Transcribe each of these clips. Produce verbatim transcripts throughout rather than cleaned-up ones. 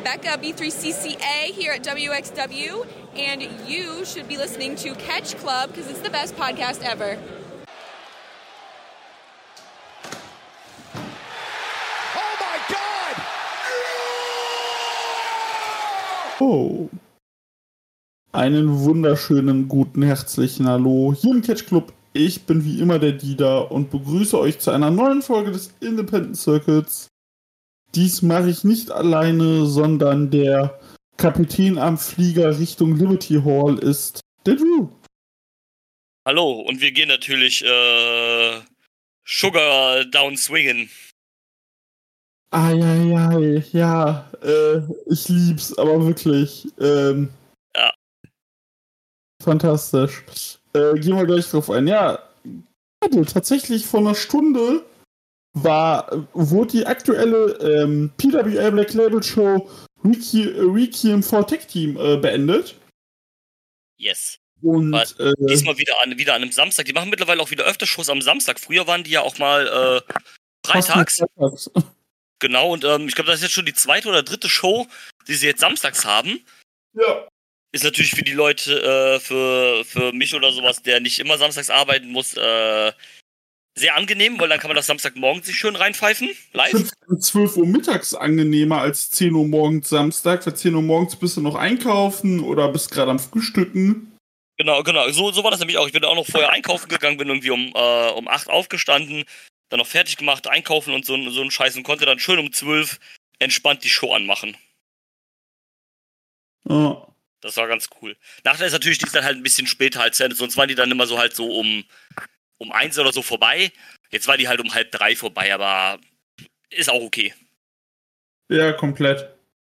Becca, B three C C A here at W X W, and you should be listening to Catch Club because it's the best podcast ever. Oh my God! Oh. Einen wunderschönen, guten, herzlichen Hallo hier im Catch Club. Ich bin wie immer der Dieter und begrüße euch zu einer neuen Folge des Independent Circuits. Dies mache ich nicht alleine, sondern der Kapitän am Flieger Richtung Liberty Hall ist der Drew. Hallo, und wir gehen natürlich äh, Sugar Down swingen. Eieiei, ja, äh, ich lieb's, aber wirklich. Ähm, ja. Fantastisch. Äh, gehen wir gleich drauf ein. Ja, tatsächlich vor einer Stunde war, wurde die aktuelle ähm, P W L Black Label Show Requ- Requiem for Tech Team äh, beendet. Yes. Und äh, diesmal wieder an, wieder an einem Samstag. Die machen mittlerweile auch wieder öfter Shows am Samstag. Früher waren die ja auch mal äh, freitags. freitags. Genau, und ähm, ich glaube, das ist jetzt schon die zweite oder dritte Show, die sie jetzt samstags haben. Ja. Ist natürlich für die Leute, äh, für, für mich oder sowas, der nicht immer samstags arbeiten muss, äh, sehr angenehm, weil dann kann man das Samstagmorgen sich schön reinpfeifen, live. Ich finde zwölf Uhr mittags angenehmer als zehn Uhr morgens Samstag. Für zehn Uhr morgens bist du noch einkaufen oder bist gerade am Frühstücken. Genau, genau. So, so war das nämlich auch. Ich bin auch noch vorher einkaufen gegangen, bin irgendwie um, äh, um acht aufgestanden, dann noch fertig gemacht, einkaufen und so, so einen Scheiß und konnte dann schön um zwölf entspannt die Show anmachen. Ja. Das war ganz cool. Nachteil ist natürlich, die ist dann halt ein bisschen später als zu Ende. Sonst waren die dann immer so halt so um, um eins oder so vorbei. Jetzt war die halt um halb drei vorbei, aber ist auch okay. Ja, komplett.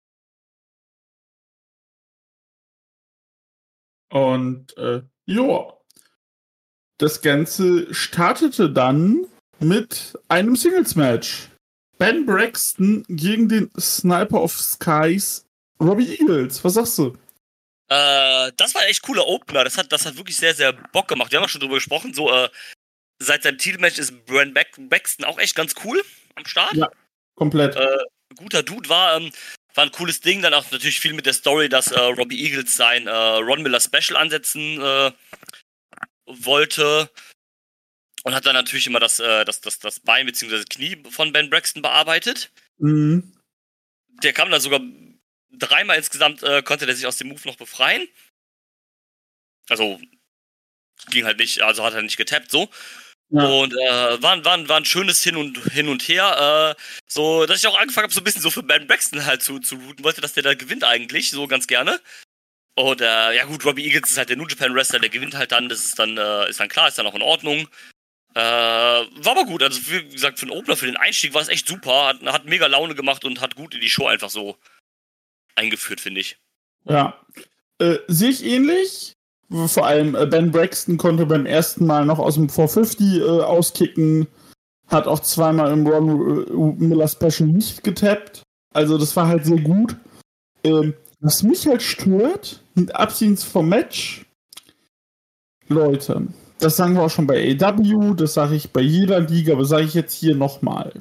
Und, äh, ja. Das Ganze startete dann mit einem Singles-Match. Ben Braxton gegen den Sniper of Skies, Robbie Eagles. Was sagst du? Äh, das war ein echt cooler Opener. Das hat, das hat wirklich sehr, sehr Bock gemacht. Wir haben auch schon drüber gesprochen. So, äh, seit seinem Titelmatch ist Brent Braxton auch echt ganz cool am Start. Ja, komplett. Äh, guter Dude war, ähm, war ein cooles Ding. Dann auch natürlich viel mit der Story, dass äh, Robbie Eagles sein äh, Ron Miller Special ansetzen äh, wollte. Und hat dann natürlich immer das, äh, das, das, das Bein bzw. Knie von Ben Braxton bearbeitet. Mhm. Der kam dann sogar dreimal insgesamt, äh, konnte der sich aus dem Move noch befreien. Also, ging halt nicht, also hat er nicht getappt, so. Ja. Und äh, war, war, war ein schönes Hin und, hin und Her. Äh, so, dass ich auch angefangen habe, so ein bisschen so für Ben Braxton halt zu, zu routen wollte, dass der da gewinnt eigentlich, so ganz gerne. Und äh, ja gut, Robbie Eagles ist halt der New Japan Wrestler, der gewinnt halt dann, das ist dann, äh, ist dann klar, ist dann auch in Ordnung. Äh, war aber gut, also wie gesagt, für den Opener, für den Einstieg war es echt super, hat, hat mega Laune gemacht und hat gut in die Show einfach so eingeführt, finde ich. Ja, äh, sehe ich ähnlich. Vor allem äh, Ben Braxton konnte beim ersten Mal noch aus dem vier fünfzig äh, auskicken, hat auch zweimal im Ron äh, Miller Special nicht getappt. Also das war halt sehr gut. Ähm, was mich halt stört, mit abgesehen vom Match, Leute, das sagen wir auch schon bei A E W, das sage ich bei jeder Liga, aber sage ich jetzt hier nochmal.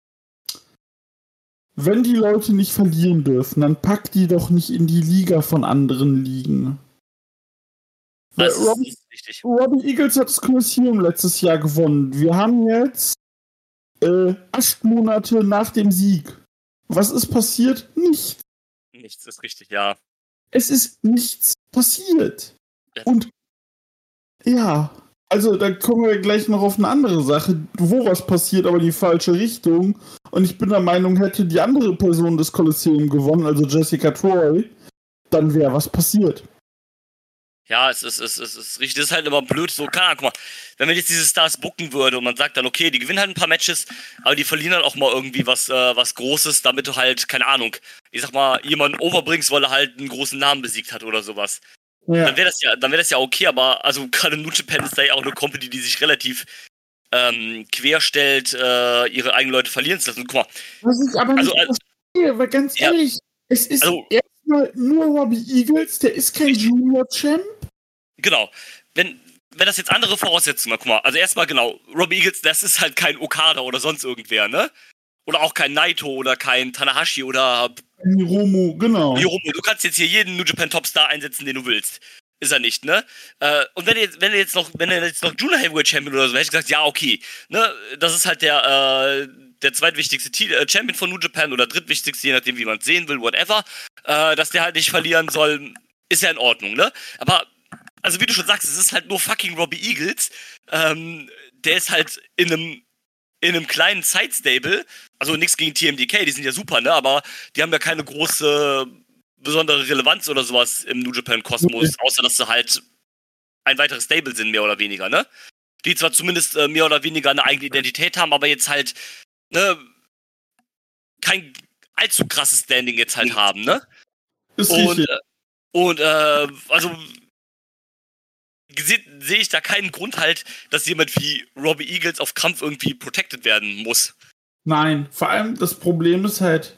Wenn die Leute nicht verlieren dürfen, dann packt die doch nicht in die Liga von anderen Ligen. Das ist Robbie, nicht richtig. Robbie Eagles hat das Kolosseum letztes Jahr gewonnen. Wir haben jetzt äh, acht Monate nach dem Sieg. Was ist passiert? Nichts. Nichts ist richtig, ja. Es ist nichts passiert. Ja. Und ja, also da kommen wir gleich noch auf eine andere Sache, wo was passiert, aber in die falsche Richtung. Und ich bin der Meinung, hätte die andere Person das Kolosseum gewonnen, also Jessica Troy, dann wäre was passiert. Ja, es ist, es ist, es ist richtig, das ist halt immer blöd, so, keine Ahnung, guck mal, wenn man jetzt diese Stars booken würde und man sagt dann, okay, die gewinnen halt ein paar Matches, aber die verlieren dann auch mal irgendwie was, äh, was Großes, damit du halt, keine Ahnung, ich sag mal, jemanden overbringst, weil er halt einen großen Namen besiegt hat oder sowas. Ja. Dann wäre das ja, dann wäre das ja okay, aber, also, gerade New Japan ist da ja auch eine Company, die sich relativ ähm, querstellt, äh, ihre eigenen Leute verlieren zu lassen. Guck mal. Was ich aber nicht also, verstehe, weil ganz ja, ehrlich, es ist also, erstmal nur Robbie Eagles, der ist kein Junior-Champ. Genau. Wenn, wenn das jetzt andere Voraussetzungen, guck mal, also erstmal genau, Robbie Eagles, das ist halt kein Okada oder sonst irgendwer, ne? Oder auch kein Naito oder kein Tanahashi oder Hiromu, genau. Hiromu, du kannst jetzt hier jeden New Japan Topstar einsetzen, den du willst. Ist er nicht, ne? Äh, und wenn er jetzt, wenn er jetzt noch, wenn er jetzt noch Junior Heavyweight Champion oder so, hätte ich gesagt, ja, okay. Ne? Das ist halt der, äh, der zweitwichtigste T- äh, Champion von New Japan oder drittwichtigste, je nachdem, wie man es sehen will, whatever. Äh, dass der halt nicht verlieren soll, ist ja in Ordnung, ne? Aber, also wie du schon sagst, es ist halt nur fucking Robbie Eagles. Ähm, der ist halt in einem, in einem kleinen Side-Stable, also nichts gegen T M D K, die sind ja super, ne? Aber die haben ja keine große besondere Relevanz oder sowas im New Japan Kosmos, außer dass sie halt ein weiteres Stable sind, mehr oder weniger, ne? Die zwar zumindest äh, mehr oder weniger eine eigene Identität haben, aber jetzt halt, ne, kein allzu krasses Standing jetzt halt haben, ne? Ist und, richtig. äh, und, äh, also sehe seh ich da keinen Grund halt, dass jemand wie Robbie Eagles auf Krampf irgendwie protected werden muss. Nein, vor allem das Problem ist halt,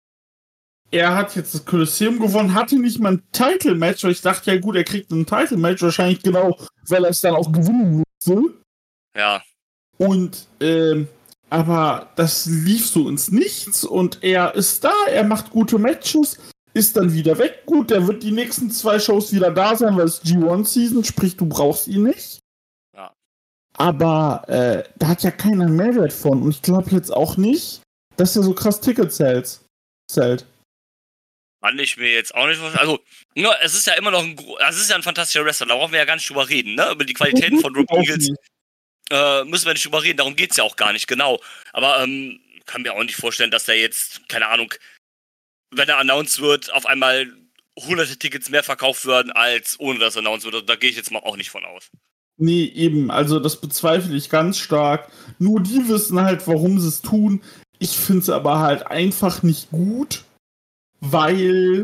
er hat jetzt das Kolosseum gewonnen, hatte nicht mal ein Title-Match, weil ich dachte, ja gut, er kriegt ein Title-Match, wahrscheinlich genau, weil er es dann auch gewinnen musste. Ja. Und, ähm, aber das lief so ins Nichts und er ist da, er macht gute Matches, ist dann wieder weg. Gut, der wird die nächsten zwei Shows wieder da sein, weil es G eins Season, sprich, du brauchst ihn nicht. Ja. Aber, äh, da hat ja keiner einen Mehrwert von und ich glaube jetzt auch nicht, dass er so krass Tickets hält. Zählt. Kann ich mir jetzt auch nicht vorstellen. Also, ne, es ist ja immer noch ein, es ist ja ein fantastischer Wrestler, da brauchen wir ja gar nicht drüber reden, ne? Über die Qualitäten von Robbie Eagles äh, müssen wir nicht drüber reden, darum geht's ja auch gar nicht, genau. Aber, ähm, kann mir auch nicht vorstellen, dass der jetzt, keine Ahnung, wenn er announced wird, auf einmal hunderte Tickets mehr verkauft werden, als ohne dass er announced wird. Da gehe ich jetzt mal auch nicht von aus. Nee, eben, also das bezweifle ich ganz stark. Nur die wissen halt, warum sie es tun. Ich finde es aber halt einfach nicht gut. Weil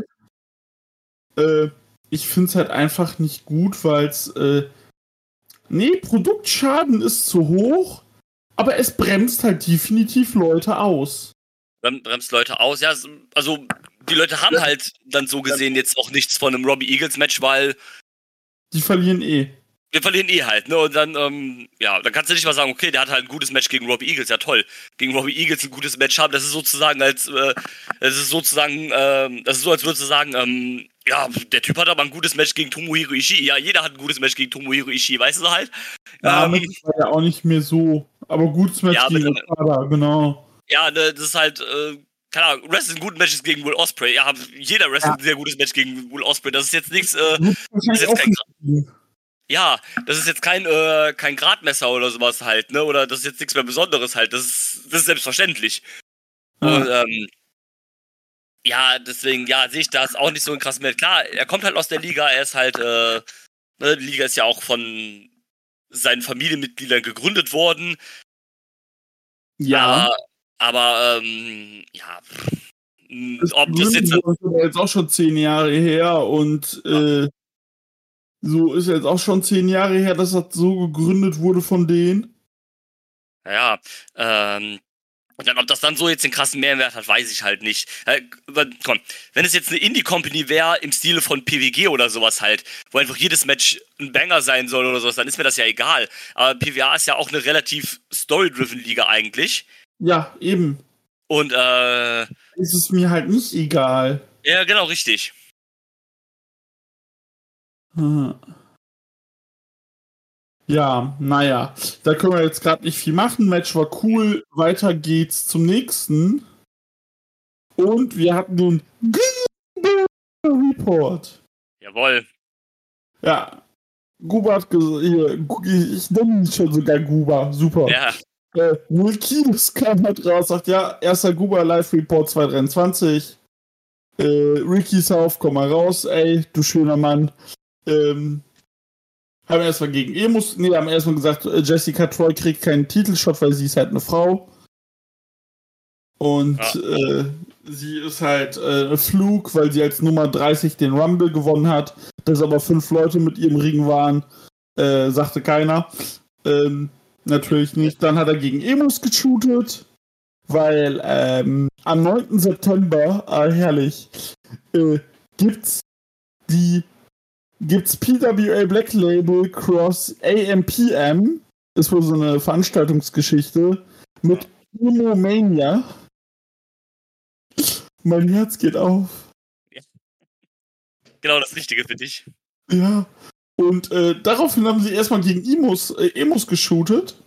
äh, ich finde es halt einfach nicht gut, weil es äh, nee, Produktschaden ist zu hoch, aber es bremst halt definitiv Leute aus. Bremst Leute aus, ja, also die Leute haben halt dann so gesehen jetzt auch nichts von einem Robbie Eagles Match, weil die verlieren eh. Wir verlieren eh halt, ne? Und dann, ähm, ja, dann kannst du nicht mal sagen, okay, der hat halt ein gutes Match gegen Robbie Eagles, ja toll. Gegen Robbie Eagles ein gutes Match haben, das ist sozusagen als, äh, das ist sozusagen, ähm, das ist so, als würdest du sagen, ähm, ja, der Typ hat aber ein gutes Match gegen Tomohiro Ishii. Ja, jeder hat ein gutes Match gegen Tomohiro Ishii, weißt du halt? Ja, ähm, das war ja auch nicht mehr so, aber gutes Match ja, gegen Okada, genau. Ja, ne, das ist halt, äh, keine Ahnung, Wrestling guten Matches gegen Will Ospreay. Ja, jeder Wrestling ja. ein sehr gutes Match gegen Will Ospreay. Das ist jetzt nichts, äh, das ist jetzt kein Ja, das ist jetzt kein, äh, kein Gradmesser oder sowas halt, ne? Oder das ist jetzt nichts mehr Besonderes halt. Das ist, das ist selbstverständlich. Mhm. Und, ähm, ja, deswegen, ja, sehe ich das auch nicht so ein krassen Wert. Klar, er kommt halt aus der Liga, er ist halt, äh, ne, die Liga ist ja auch von seinen Familienmitgliedern gegründet worden. Ja. Aber, aber ähm, ja, das ob das jetzt... ist jetzt auch schon zehn Jahre her und, ja. äh, so ist jetzt auch schon zehn Jahre her, dass das so gegründet wurde von denen. Ja, ähm, und dann, ob das dann so jetzt den krassen Mehrwert hat, weiß ich halt nicht. Äh, komm, wenn es jetzt eine Indie-Company wäre, im Stile von P W G oder sowas halt, wo einfach jedes Match ein Banger sein soll oder sowas, dann ist mir das ja egal. Aber P W A ist ja auch eine relativ story-driven Liga eigentlich. Ja, eben. Und, äh... ist es mir halt nicht egal. Ja, genau, richtig. Ja, naja, da können wir jetzt gerade nicht viel machen. Match war cool, weiter geht's zum nächsten. Und wir hatten den Report. Jawohl. Ja, Guba hat gesagt, ich nenne ihn schon sogar Guba, super. Ja. Äh, Will Kiedis kam halt raus, sagt, ja, erster Guba Live Report zwanzig dreiundzwanzig. Äh, Ricky South, komm mal raus, ey, du schöner Mann. Ähm, haben erstmal gegen Emus, nee, haben erstmal gesagt, Jessica Troy kriegt keinen Titelshot, weil sie ist halt eine Frau. Und ja. äh, sie ist halt äh, Flug, weil sie als Nummer dreißig den Rumble gewonnen hat. Dass aber fünf Leute mit ihrem Ring waren, äh, sagte keiner. Ähm, natürlich nicht. Dann hat er gegen Emus geshootet, weil ähm, am neunten September, ah, herrlich, äh, gibt's die gibt's P W A Black Label Cross A M P M, ist wohl so eine Veranstaltungsgeschichte, mit Emo Mania. Mein Herz geht auf. Ja. Genau das Richtige für dich. Ja. Und äh, daraufhin haben sie erstmal gegen Emos, äh, Emos geshootet.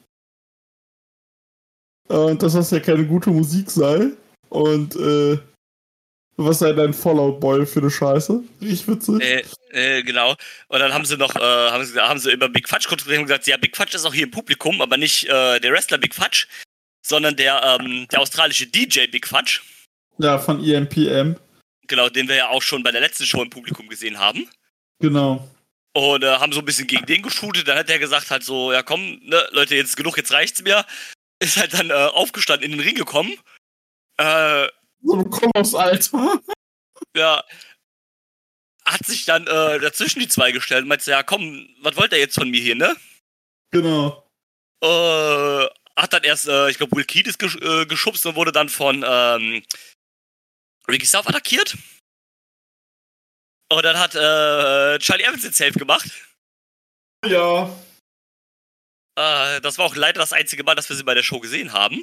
Äh, dass das ja keine gute Musik sei. Und äh, was sei dein Fallout Boy für eine Scheiße? Richtig witzig. Äh, äh, genau. Und dann haben sie noch, äh, haben sie, haben sie über Big Fudge kontrolliert und gesagt, ja, Big Fudge ist auch hier im Publikum, aber nicht äh, der Wrestler Big Fudge, sondern der, ähm, der australische D J Big Fudge. Ja, von E M P M. Genau, den wir ja auch schon bei der letzten Show im Publikum gesehen haben. Genau. Und äh, haben so ein bisschen gegen den geshootet. Dann hat der gesagt halt so, ja komm, ne, Leute, jetzt genug, jetzt reicht's mir. Ist halt dann äh, aufgestanden, in den Ring gekommen. Äh, So ein Koloss, Alter. ja, hat sich dann äh, dazwischen die zwei gestellt und meinte, ja komm, was wollt ihr jetzt von mir hier, ne? Genau. Äh, hat dann erst, äh, ich glaube, Will Keith ist gesch äh, geschubst und wurde dann von ähm, Ricky South attackiert. Und dann hat äh, Charlie Evans den Safe gemacht. Ja. Äh, das war auch leider das einzige Mal, dass wir sie bei der Show gesehen haben.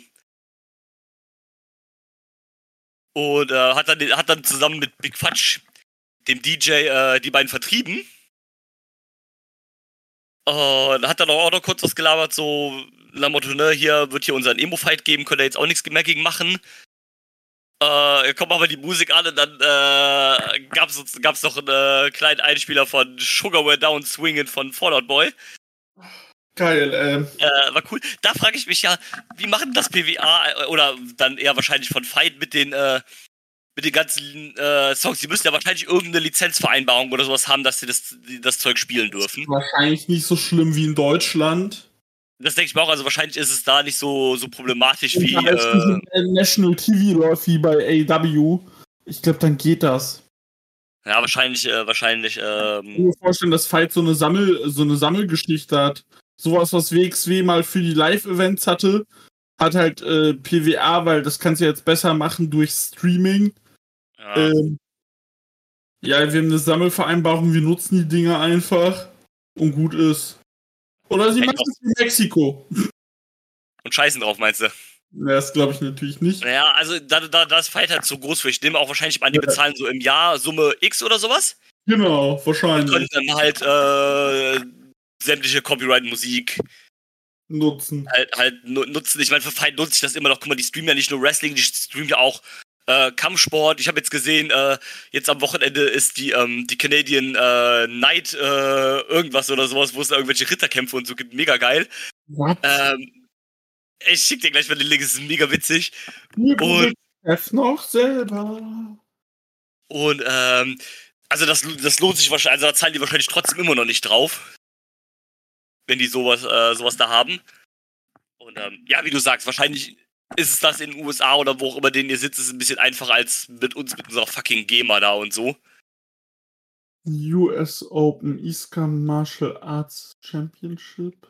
Und äh, hat, dann, hat dann zusammen mit Big Fudge, dem D J, äh, die beiden vertrieben. Und hat dann auch noch kurz was gelabert, so nach Motto, ne, hier wird hier unseren Emo-Fight geben, könnt ihr jetzt auch nichts mehr gegen machen. Äh, kommt aber die Musik an und dann äh, gab's, gab's noch einen äh, kleinen Einspieler von Sugar We're Down Swingin' von Fallout Boy. Geil, ähm. Äh, war cool. Da frage ich mich ja, wie machen das P W A oder dann eher wahrscheinlich von Fight mit den äh, mit den ganzen äh, Songs? Die müssen ja wahrscheinlich irgendeine Lizenzvereinbarung oder sowas haben, dass sie das, die das Zeug spielen dürfen. Wahrscheinlich nicht so schlimm wie in Deutschland. Das denke ich mir auch, also wahrscheinlich ist es da nicht so, so problematisch Und wie. da es Äh, nicht National T V läuft wie bei A E W. Ich glaube, dann geht das. ja, wahrscheinlich, äh, wahrscheinlich. Ähm, Ich kann mir vorstellen, dass Fight so eine Sammel, so eine Sammelgeschichte hat. Sowas, was W X W mal für die Live-Events hatte, hat halt äh, P W A, weil das kannst du jetzt besser machen durch Streaming. ja. Ähm, ja, wir haben eine Sammelvereinbarung, wir nutzen die Dinger einfach und gut ist. Oder sie Hey, machen es in Mexiko. Und scheißen drauf, meinst du? Ja, das glaube ich natürlich nicht. Naja, also da, da das Fight halt so groß für. Ich nehme auch wahrscheinlich an, die bezahlen so im Jahr Summe X oder sowas. Genau, wahrscheinlich. Und können dann halt äh, sämtliche Copyright-Musik Nutzen. halt, halt nu- nutzen. Ich meine, für Fight nutze ich das immer noch. Guck mal, die streamen ja nicht nur Wrestling, die streamen ja auch äh, Kampfsport. Ich habe jetzt gesehen, äh, jetzt am Wochenende ist die, ähm, die Canadian äh, Night äh, irgendwas oder sowas, wo es da irgendwelche Ritterkämpfe und so gibt. Mega geil. What? Ähm, ich schick dir gleich mal den Link, es ist mega witzig. Wir Und, F noch selber. und ähm, also das, das lohnt sich wahrscheinlich, also da zahlen die wahrscheinlich trotzdem immer noch nicht drauf, wenn die sowas, äh, sowas da haben. Und ähm, ja, wie du sagst, wahrscheinlich ist es das in den U S A oder wo auch immer denen ihr sitzt, ist es ein bisschen einfacher als mit uns, mit unserer fucking GEMA da und so. U S Open Iskam Martial Arts Championship.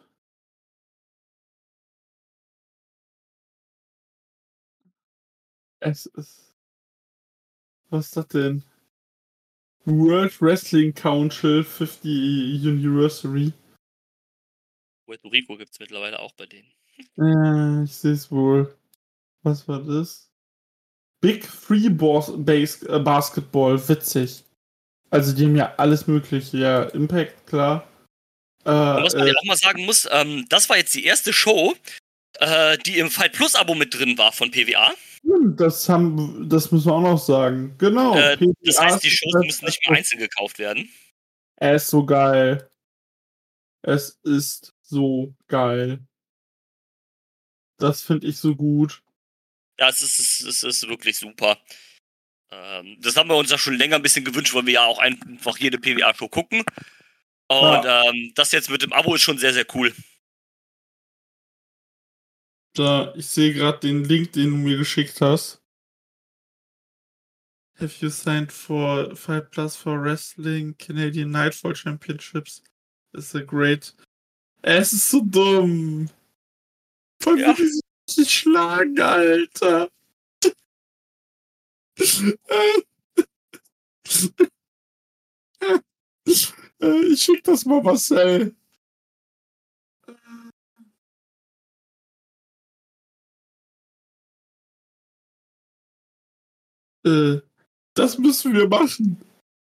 Es ist. Was ist das denn? World Wrestling Council fifty Anniversary. Puerto Rico gibt es mittlerweile auch bei denen. Äh, ich sehe es wohl. Was war das? Big Free Bas Base äh, Basketball, witzig. Also die haben ja alles mögliche. Ja, Impact, klar. Äh, Und was man äh, ja auch mal sagen muss, ähm, das war jetzt die erste Show, äh, die im Fight Plus Abo mit drin war von P W A. das haben, das müssen wir auch noch sagen. Genau. Äh, P W A das heißt, die Shows ist- müssen nicht mehr einzeln gekauft werden. Er ist so geil. Es ist so geil. Das finde ich so gut. Ja, es ist, es ist, es ist wirklich super. Ähm, das haben wir uns ja schon länger ein bisschen gewünscht, weil wir ja auch einfach jede P W A-Show gucken. Und Ja. ähm, das jetzt mit dem Abo ist schon sehr, sehr cool. Da, ich sehe gerade den Link, den du mir geschickt hast. Have you signed for Fight Plus for Wrestling Canadian Nightfall Championships? Is a great. Es ist so dumm. Von Ja. wie die sich schlagen, Alter. Ich schick das mal Marcel. Äh, das müssen wir machen.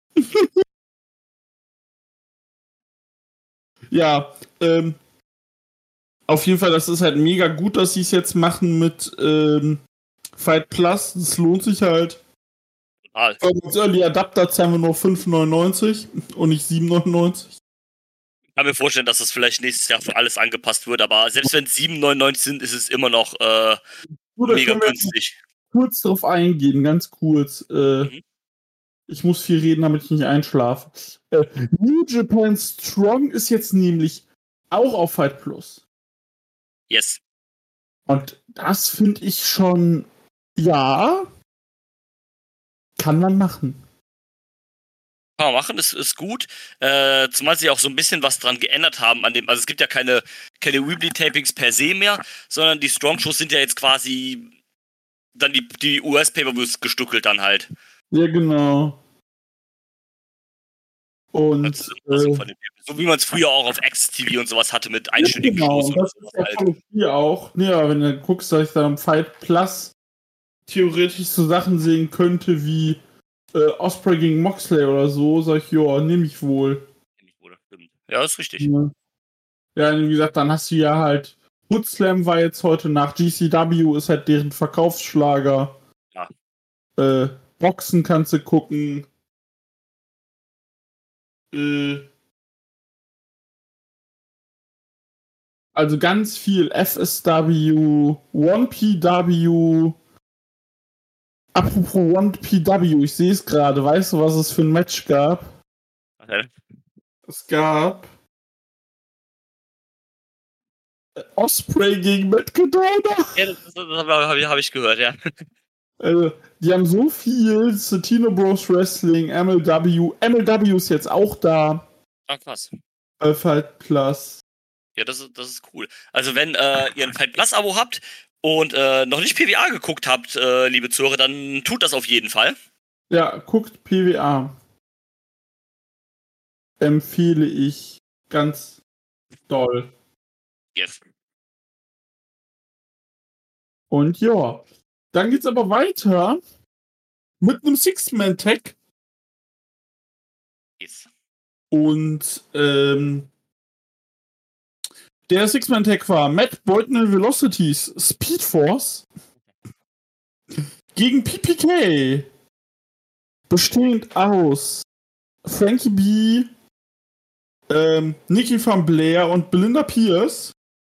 Ja, ähm, auf jeden Fall, das ist halt mega gut, dass sie es jetzt machen mit ähm, Fight Plus. Das lohnt sich halt. Total. Als Early Adapter zahlen wir nur fünf neunundneunzig und nicht sieben neunundneunzig. Ich kann mir vorstellen, dass das vielleicht nächstes Jahr für alles angepasst wird, aber selbst wenn es sieben neunundneunzig sind, ist es immer noch äh, Gut, da mega können wir günstig. kurz drauf eingehen, ganz kurz. Äh, Mhm. Ich muss viel reden, damit ich nicht einschlafe. Äh, New Japan Strong ist jetzt nämlich auch auf Fight Plus. Yes. Und das finde ich schon, ja, kann man machen. Kann man machen, das ist gut. Äh, zumal sie auch so ein bisschen was dran geändert haben an dem, also es gibt ja keine, keine Weebly-Tapings per se mehr, sondern die Strong-Shows sind ja jetzt quasi dann die, die U S-Pay-Per-Views gestückelt dann halt. Ja, genau. Und Also, also äh, von den, so wie man es früher auch auf Access T V und sowas hatte mit einstündigen genau, Shows und und das sowas ist ja halt. voll okay auch. Ja, wenn du guckst, dass ich da im Fight Plus theoretisch so Sachen sehen könnte wie äh, Osprey gegen Moxley oder so, sag ich, ja, nehme ich wohl. Ja, ist richtig. Ja. Ja, wie gesagt, dann hast du ja halt Hood Slam war jetzt heute nach G C W, ist halt deren Verkaufsschlager. Ja. Äh, Boxen kannst du gucken. Äh, also ganz viel F S W, one P W. Apropos one P W, ich sehe es gerade. Weißt du, was es für ein Match gab? Okay. Es gab Osprey gegen Matt Cardona. Ja, das, das, das habe hab ich gehört, ja. Also, die haben so viel. Satino Bros Wrestling, M L W. M L W ist jetzt auch da. Ach, krass. Bei Fight Plus. Ja, das ist, das ist cool. Also, wenn äh, ihr ein Fight Plus-Abo habt und äh, noch nicht P W A geguckt habt, äh, liebe Zuhörer, dann tut das auf jeden Fall. Ja, guckt P W A. Empfehle ich ganz doll. Yes. Und ja, dann geht's aber weiter mit einem Six-Man-Tag. Yes. Und ähm, der Six-Man-Tag war Matt Boydell Velocities Speed Force gegen P P K. Bestehend aus Frankie B., ähm, Nikki Van Blair und Belinda Pierce.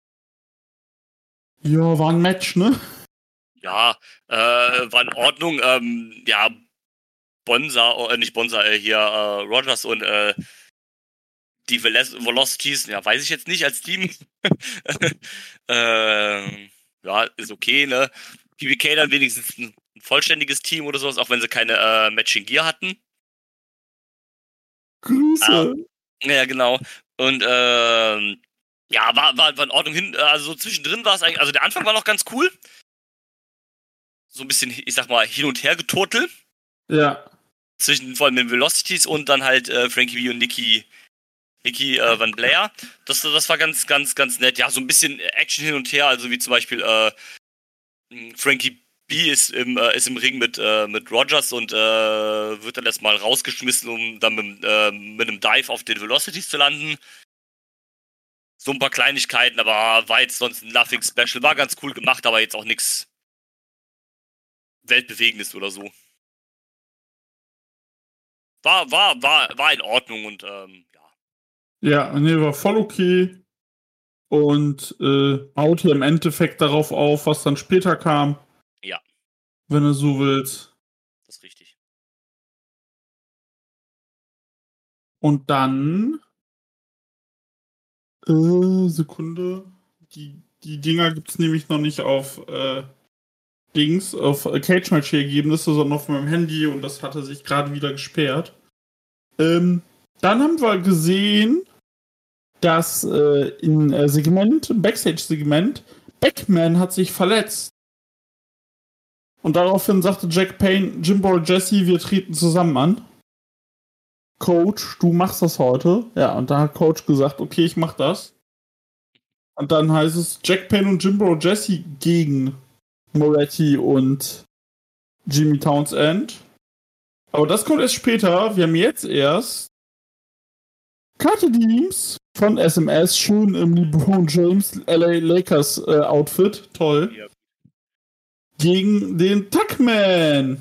Ja, war ein Match, ne? Ja, äh, war in Ordnung. Ähm, ja, Bonsa, äh, nicht Bonsa, äh, hier äh, Rogers und äh, die Velo- Velocities, ja, weiß ich jetzt nicht als Team. äh, ja, ist okay, ne? P B K dann wenigstens ein vollständiges Team oder sowas, auch wenn sie keine äh, Matching Gear hatten. Grüße. Ah, ja, genau. Und ähm, ja, war, war, war in Ordnung hin. Also so zwischendrin war es eigentlich, also der Anfang war noch ganz cool. So ein bisschen, ich sag mal, hin und her geturtelt. Ja. Zwischen vor allem den Velocities und dann halt äh, Frankie B und Nikki, Nikki äh, Van Blair. Das, das war ganz, ganz, ganz nett. Ja, so ein bisschen Action hin und her, also wie zum Beispiel äh, Frankie B ist im, äh, ist im Ring mit, äh, mit Rogers und äh, wird dann erstmal rausgeschmissen, um dann mit, äh, mit einem Dive auf den Velocities zu landen. So ein paar Kleinigkeiten, aber war jetzt sonst ein Nothing Special. War ganz cool gemacht, aber jetzt auch nichts Weltbewegendes oder so. War, war, war, war in Ordnung und ähm, ja. Ja, nee, war voll okay. Und äh, baut hier im Endeffekt darauf auf, was dann später kam. Ja. Wenn du so willst. Das ist richtig. Und dann äh, Sekunde. Die, die Dinger gibt's nämlich noch nicht auf äh, Dings, auf äh, Cage-Match-Ergebnisse, sondern auf meinem Handy und das hatte sich gerade wieder gesperrt. Ähm, dann haben wir gesehen, dass äh, im äh, Segment, im Backstage-Segment, Beckman hat sich verletzt. Und daraufhin sagte Jack Payne, Jimbo und Jesse, wir treten zusammen an. Coach, du machst das heute. Ja, und da hat Coach gesagt, okay, ich mach das. Und dann heißt es Jack Payne und Jimbo und Jesse gegen Moretti und Jimmy Townsend. Aber das kommt erst später. Wir haben jetzt erst Karte Teams von S M S, schön im LeBron James L A Lakers äh, Outfit. Toll. Ja. Gegen den Tuckman.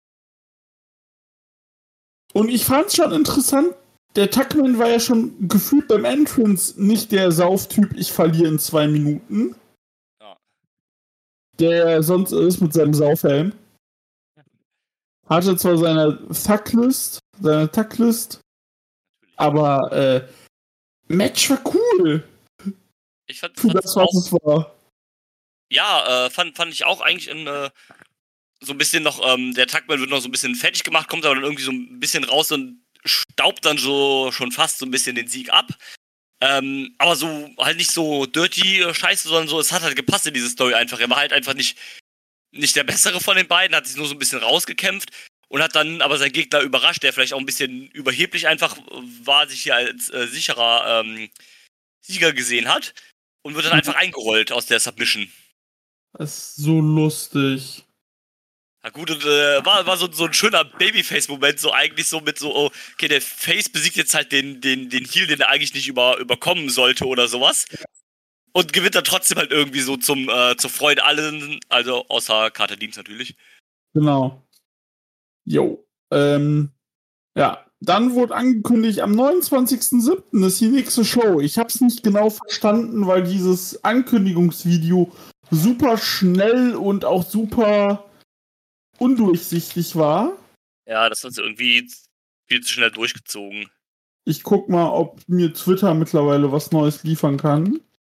Und ich fand's schon interessant, der Tuckman war ja schon gefühlt beim Entrance nicht der Sauftyp, ich verliere in zwei Minuten. Ja. Der sonst ist mit seinem Saufhelm. Hatte zwar seine Thucklist, seine Tucklist, aber äh, Match war cool. Ich fand, Für das, was es war. Ja, äh, fand, fand ich auch eigentlich in, äh, so ein bisschen noch, ähm, der Tuckman wird noch so ein bisschen fertig gemacht, kommt aber dann irgendwie so ein bisschen raus und staubt dann so schon fast so ein bisschen den Sieg ab. Ähm, aber so halt nicht so dirty Scheiße, sondern so, es hat halt gepasst in diese Story einfach. Er war halt einfach nicht, nicht der Bessere von den beiden, hat sich nur so ein bisschen rausgekämpft und hat dann aber seinen Gegner überrascht, der vielleicht auch ein bisschen überheblich einfach war, sich hier als äh, sicherer ähm, Sieger gesehen hat und wird dann einfach eingerollt aus der Submission. Das ist so lustig. Na gut, und äh, war, war so, so ein schöner Babyface-Moment, so eigentlich so mit so, okay, der Face besiegt jetzt halt den, den, den Heel, den er eigentlich nicht über, überkommen sollte oder sowas. Und gewinnt dann trotzdem halt irgendwie so zum, äh, zur Freude allen, also außer Carter Deans natürlich. Genau. Jo. Ähm, ja, dann wurde angekündigt, am neunundzwanzigsten siebten ist die nächste Show. Ich hab's nicht genau verstanden, weil dieses Ankündigungsvideo super schnell und auch super undurchsichtig war. Ja, das hat sie irgendwie viel zu schnell durchgezogen. Ich guck mal, ob mir Twitter mittlerweile was Neues liefern kann.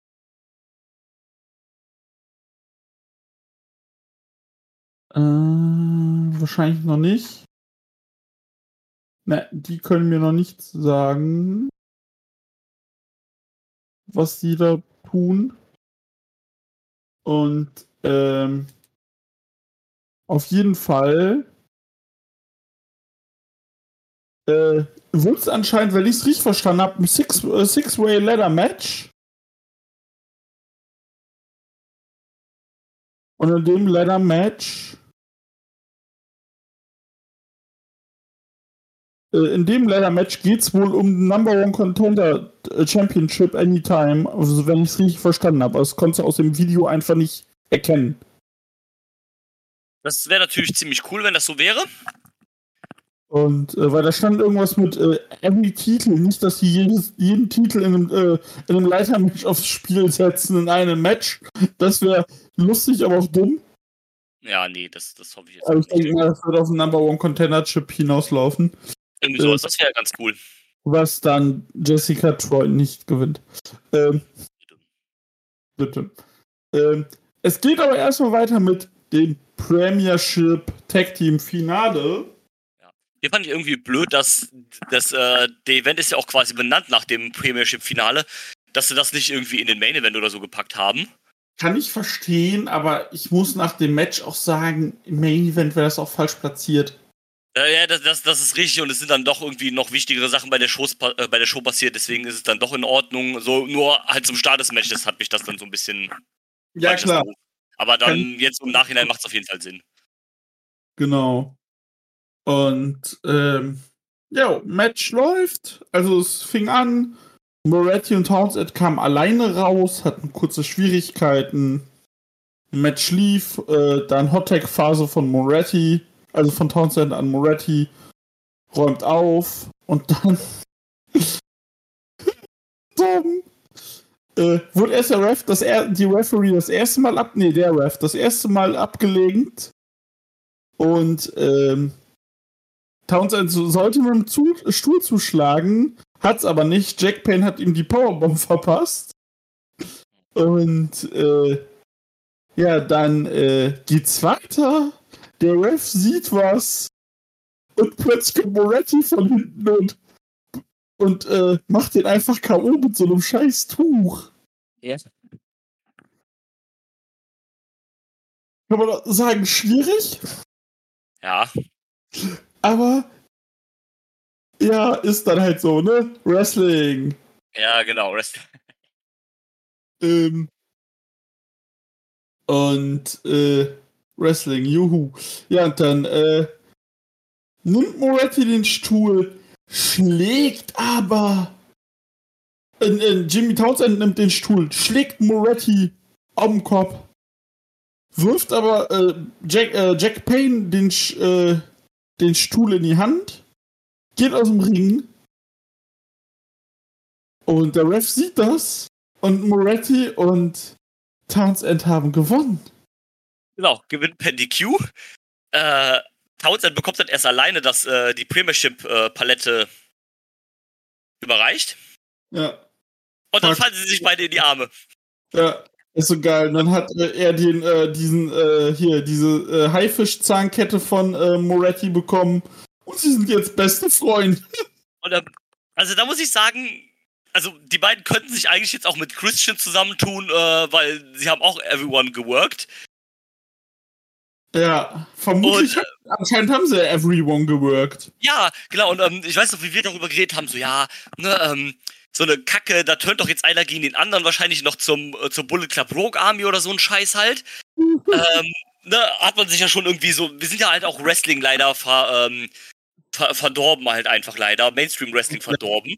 Äh, wahrscheinlich noch nicht. Ne, die können mir noch nicht sagen, was die da tun. Und ähm, auf jeden Fall äh, wird es anscheinend, wenn ich es richtig verstanden habe, ein Six, äh, Six-Way Ladder Match. Und in dem Ladder Match äh, in dem Ladder Match geht es wohl um Number One Contender Championship Anytime, also wenn ich es richtig verstanden habe. Das konntest du aus dem Video einfach nicht erkennen. Das wäre natürlich ziemlich cool, wenn das so wäre. Und äh, weil da stand irgendwas mit äh, every Titel, nicht, dass sie jedes, jeden Titel in einem, äh, in einem Leitermatch aufs Spiel setzen in einem Match. Das wäre lustig, aber auch dumm. Ja, nee, das, das hoffe ich jetzt aber nicht. Ich denke mal, das wird auf den Number One Contender Chip hinauslaufen. Irgendwie so, äh, das wäre ganz cool. Was dann Jessica Troy nicht gewinnt. Ähm, bitte. Ähm, es geht aber erstmal weiter mit dem Premiership Tag Team Finale. Hier fand ich irgendwie blöd, dass das, äh, der Event ist ja auch quasi benannt nach dem Premiership-Finale, dass sie das nicht irgendwie in den Main-Event oder so gepackt haben. Kann ich verstehen, aber ich muss nach dem Match auch sagen, im Main-Event wäre das auch falsch platziert. Äh, ja, das, das, das ist richtig und es sind dann doch irgendwie noch wichtigere Sachen bei der, Shows, äh, bei der Show passiert, deswegen ist es dann doch in Ordnung. So, nur halt zum Start des Matches hat mich das dann so ein bisschen... Ja, klar. Aber dann Kann jetzt im Nachhinein macht es auf jeden Fall Sinn. Genau. Und, ähm, ja, Match läuft. Also es fing an, Moretti und Townsend kamen alleine raus, hatten kurze Schwierigkeiten. Match lief, äh, dann Hot-Tag-Phase von Moretti, also von Townsend an Moretti, räumt auf und dann dann äh, wurde erst der Ref, das er, die Referee das erste Mal ab, nee, der Ref, das erste Mal abgelenkt und, ähm, Townsend sollte mit dem Zu- Stuhl zuschlagen, hat's aber nicht. Jack Payne hat ihm die Powerbomb verpasst. Und äh, ja, dann äh, geht's weiter. Der Ref sieht was und plötzlich kommt Moretti von hinten und, und äh, macht den einfach K O mit so einem scheiß Tuch. Ja. Kann man doch sagen, schwierig? Ja. Aber ja, ist dann halt so, ne? Wrestling. Ja, genau, Wrestling. Ähm, und äh, Wrestling, juhu. Ja, und dann äh, nimmt Moretti den Stuhl, schlägt aber. Äh, äh, Jimmy Townsend nimmt den Stuhl, schlägt Moretti auf den Kopf, wirft aber äh, Jack, äh, Jack Payne den, äh, den Stuhl in die Hand, geht aus dem Ring und der Ref sieht das und Moretti und Townsend haben gewonnen. Genau, gewinnt per D Q. Äh, Townsend bekommt dann erst alleine das, äh, die Premiership-Palette äh, überreicht. Ja. Und dann fallen sie sich beide in die Arme. Ja, ist so geil. Und dann hat äh, er den, äh, diesen, äh, hier, diese äh, Haifisch-Zahnkette von äh, Moretti bekommen. Und sie sind jetzt beste Freunde. Und, äh, also da muss ich sagen, also die beiden könnten sich eigentlich jetzt auch mit Christian zusammentun, äh, weil sie haben auch Everyone geworkt. Ja, vermutlich. Und, äh, anscheinend haben sie Everyone geworkt. Ja, genau. Und ähm, ich weiß noch, wie wir darüber geredet haben, so ja, ne, ähm, so eine Kacke, da turnt doch jetzt einer gegen den anderen wahrscheinlich noch zum, äh, zur Bullet Club Rogue Army oder so ein Scheiß halt. ähm, ne, hat man sich ja schon irgendwie so, wir sind ja halt auch Wrestling leider ver, ähm, ver, verdorben halt einfach leider, Mainstream Wrestling verdorben.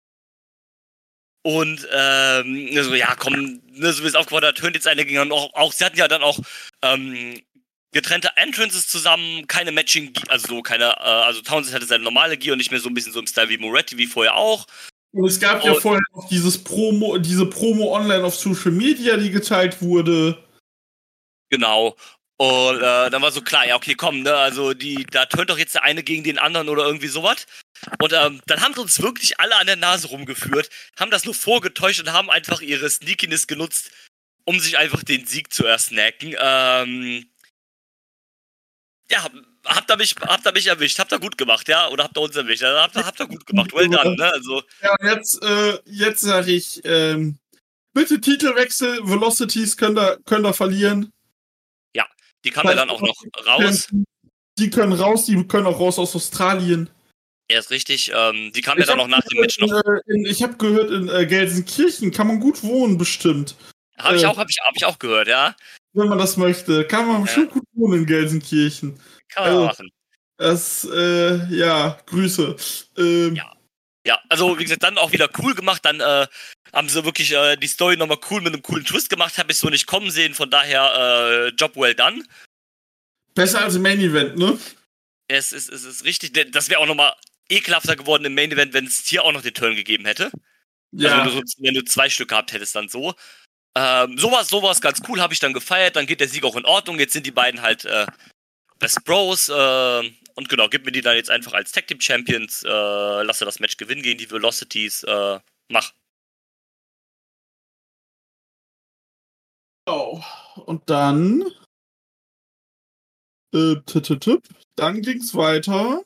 Und, ähm, so, ja, komm, ne, so wie es aufgefordert hat, turnt jetzt einer gegen auch, auch, sie hatten ja dann auch, ähm, getrennte Entrances zusammen, keine Matching, also so keine, äh, also Townsend hatte seine normale Gear und nicht mehr so ein bisschen so im Style wie Moretti, wie vorher auch. Und es gab und, ja vorher noch dieses Promo, diese Promo online auf Social Media, die geteilt wurde. Genau. Und äh, dann war so klar, ja, okay, komm, ne, also die, da turnt doch jetzt der eine gegen den anderen oder irgendwie sowas. Und ähm, dann haben sie uns wirklich alle an der Nase rumgeführt, haben das nur vorgetäuscht und haben einfach ihre Sneakiness genutzt, um sich einfach den Sieg zu ersnacken. Ähm, ja, habt ihr mich, habt ihr mich erwischt, habt ihr gut gemacht, ja? Oder habt ihr uns erwischt? Also, habt, ihr, habt ihr gut gemacht, well done, ne? Also. Ja, jetzt, äh, jetzt sag ich, ähm, bitte Titelwechsel, Velocities könnt ihr, könnt ihr verlieren. Ja, die kamen ja dann auch noch raus. Die können raus, die können auch raus aus Australien. Ja, ist richtig, ähm, die kamen ja dann auch nach dem Match noch. In, in, ich habe gehört, in äh, Gelsenkirchen kann man gut wohnen, bestimmt. Habe ich äh, auch, hab ich, hab ich auch gehört, ja. Wenn man das möchte, kann man ja. bestimmt gut wohnen in Gelsenkirchen. Kann man also, machen. Das, äh, ja, Grüße. Ähm, ja. Ja, also wie gesagt, dann auch wieder cool gemacht, dann äh, haben sie wirklich äh, die Story nochmal cool mit einem coolen Twist gemacht, habe ich so nicht kommen sehen, von daher äh, Job well done. Besser als im Main Event, ne? Es ist, es ist richtig, das wäre auch nochmal ekelhafter geworden im Main Event, wenn es hier auch noch den Turn gegeben hätte. Ja. Also wenn du, so, wenn du zwei Stück gehabt hättest, dann so. Ähm, sowas, sowas ganz cool, habe ich dann gefeiert, dann geht der Sieg auch in Ordnung, jetzt sind die beiden halt äh, Best Bros, äh, und genau, gib mir die dann jetzt einfach als Tag Team Champions, äh, lasse das Match gewinnen gegen die Velocities, äh, mach. Oh, und dann äh, t -t -t dann ging's weiter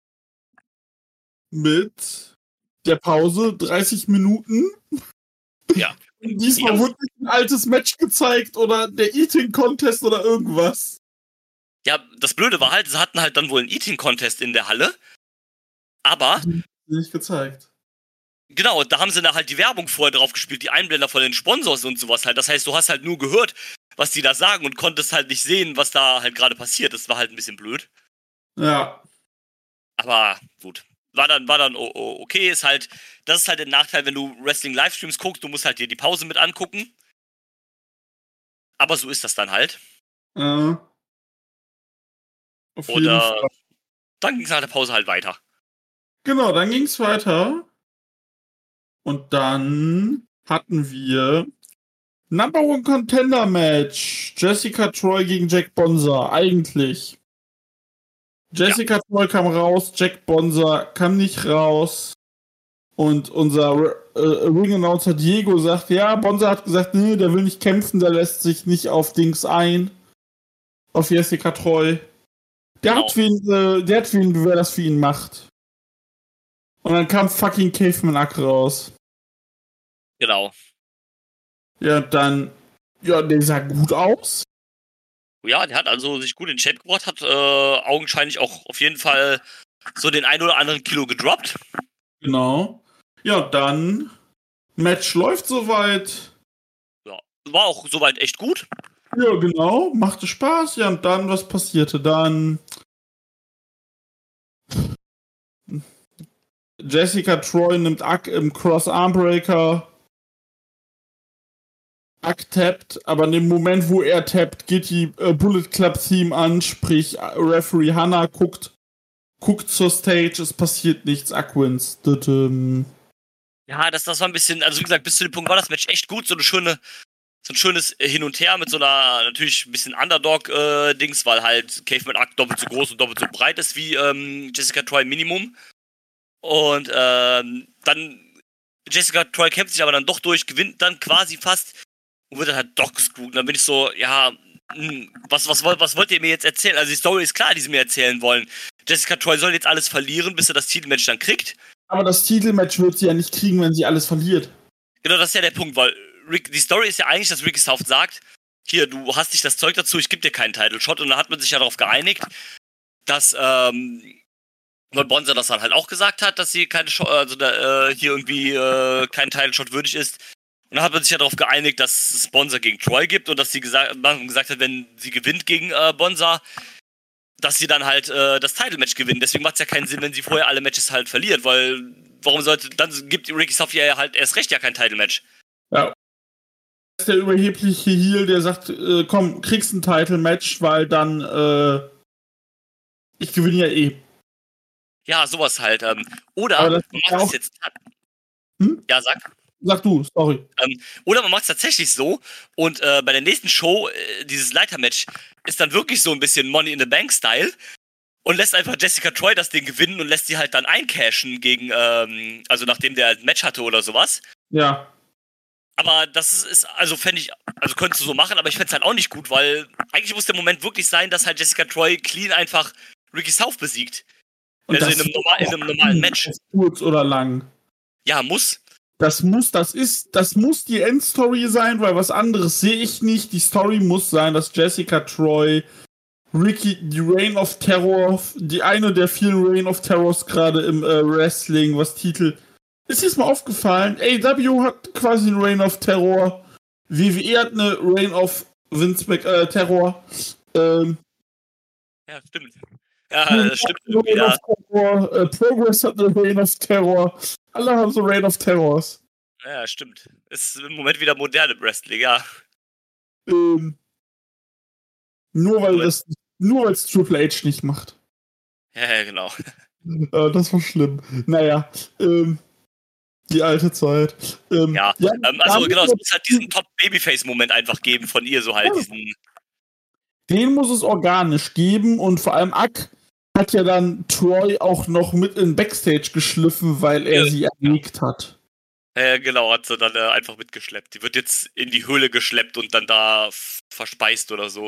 mit der Pause, dreißig Minuten. Ja. Und diesmal wurde ein altes Match gezeigt oder der Eating Contest oder irgendwas. Ja, das Blöde war halt, sie hatten halt dann wohl einen Eating Contest in der Halle, aber nicht gezeigt. Genau, da haben sie da halt die Werbung vorher drauf gespielt, die Einblender von den Sponsors und sowas halt. Das heißt, du hast halt nur gehört, was die da sagen und konntest halt nicht sehen, was da halt gerade passiert. Das war halt ein bisschen blöd. Ja. Aber gut. War dann, war dann oh, oh, okay, ist halt, das ist halt der Nachteil, wenn du Wrestling-Livestreams guckst, du musst halt dir die Pause mit angucken. Aber so ist das dann halt. Äh, auf jeden Oder Fall. Dann ging es nach der Pause halt weiter. Genau, dann ging es weiter. Und dann hatten wir Number One Contender Match. Jessica Troy gegen Jack Bonza. Eigentlich. Jessica ja. Troy kam raus, Jack Bonza kam nicht raus. Und unser äh, Ring-Announcer Diego sagt, ja, Bonza hat gesagt, nee, der will nicht kämpfen, der lässt sich nicht auf Dings ein. Auf Jessica Troy. Der genau. hat wen, äh, der hat wen, wer das für ihn macht. Und dann kam fucking Caveman Ack raus. Genau. Ja, dann, ja, der sah gut aus. Ja, der hat also sich gut in Shape gebracht, hat äh, augenscheinlich auch auf jeden Fall so den ein oder anderen Kilo gedroppt. Genau. Ja, dann, Match läuft soweit. Ja, war auch soweit echt gut. Ja, genau, machte Spaß. Ja, und dann, was passierte? Dann Jessica Troy nimmt Ack im Cross-Armbreaker. Ack tappt, aber in dem Moment, wo er tappt, geht die äh, Bullet Club Theme an, sprich Referee Hannah guckt, guckt zur Stage, es passiert nichts, Ack wins. Ja, das, das war ein bisschen, also wie gesagt, bis zu dem Punkt war das Match echt gut, so eine schöne, so ein schönes Hin und Her mit so einer natürlich ein bisschen Underdog-Dings, äh, weil halt Caveman Ack doppelt so groß und doppelt so breit ist wie ähm, Jessica Troy Minimum. Und ähm, dann Jessica Troy kämpft sich aber dann doch durch, gewinnt dann quasi fast und wird dann halt doch gescrewt. Und dann bin ich so, ja, mh, was, was, was wollt ihr mir jetzt erzählen? Also die Story ist klar, die sie mir erzählen wollen. Jessica Troy soll jetzt alles verlieren, bis sie das Titelmatch dann kriegt. Aber das Titelmatch wird sie ja nicht kriegen, wenn sie alles verliert. Genau, das ist ja der Punkt, weil Rick, die Story ist ja eigentlich, dass Ricky South sagt, hier, du hast nicht das Zeug dazu, ich gebe dir keinen Title-Shot. Und dann hat man sich ja darauf geeinigt, dass, ähm, weil Bonza das dann halt auch gesagt hat, dass sie keine Shot, also da, äh, hier irgendwie äh, kein Title-Shot würdig ist. Und dann hat man sich ja darauf geeinigt, dass es Bonza gegen Troy gibt und dass sie gesagt, man gesagt hat, wenn sie gewinnt gegen äh, Bonza, dass sie dann halt äh, das Title-Match gewinnen. Deswegen macht es ja keinen Sinn, wenn sie vorher alle Matches halt verliert, weil warum sollte, dann gibt Ricky South ja halt erst recht ja kein Title-Match. Ja. Das ist der überhebliche Heel, der sagt, äh, komm, kriegst ein Title-Match, weil dann, äh, ich gewinne ja eh. Ja, sowas halt. Ähm, oder Aber das man ist macht auch- es jetzt. Hm? Ja, sag. Sag du, sorry. Ähm, oder man macht es tatsächlich so und äh, bei der nächsten Show, äh, dieses Leitermatch, ist dann wirklich so ein bisschen Money in the Bank-Style und lässt einfach Jessica Troy das Ding gewinnen und lässt sie halt dann eincashen gegen, ähm, also nachdem der ein Match hatte oder sowas. Ja. Aber das ist, ist also fände ich, also könntest du so machen, aber ich fände es halt auch nicht gut, weil eigentlich muss der Moment wirklich sein, dass halt Jessica Troy clean einfach Ricky South besiegt. Und Also das in einem, normal, in einem normalen Match. Kurz oder lang. Ja, muss. Das muss, das ist, das muss die Endstory sein, weil was anderes sehe ich nicht. Die Story muss sein, dass Jessica Troy Ricky, die Reign of Terror, die eine der vielen Reign of Terrors gerade im äh, Wrestling, was Titel. Ist dir das mal aufgefallen? A E W hat quasi einen Reign of Terror. W W E hat eine Reign of Vince Mc, äh, Terror. Ähm, Ja, stimmt. Ja, das stimmt. Reign Ja. of Terror. Äh, Progress hat eine Reign of Terror. Alle haben so Reign of Terrors. Ja, stimmt. Ist im Moment wieder moderne Wrestling, ja. Ähm, nur weil das, nur weil es Triple H nicht macht. Ja, ja, genau. Äh, das war schlimm. Naja, ähm, die alte Zeit. Ähm, Ja, ähm, also damit- genau, es muss halt diesen Top-Babyface-Moment einfach geben von ihr, so halt Ja. diesen. Den muss es organisch geben und vor allem Ack hat ja dann Troy auch noch mit in Backstage geschliffen, weil er Ja, sie erlegt hat. Äh, genau, hat sie dann äh, einfach mitgeschleppt. Die wird jetzt in die Höhle geschleppt und dann da f- verspeist oder so.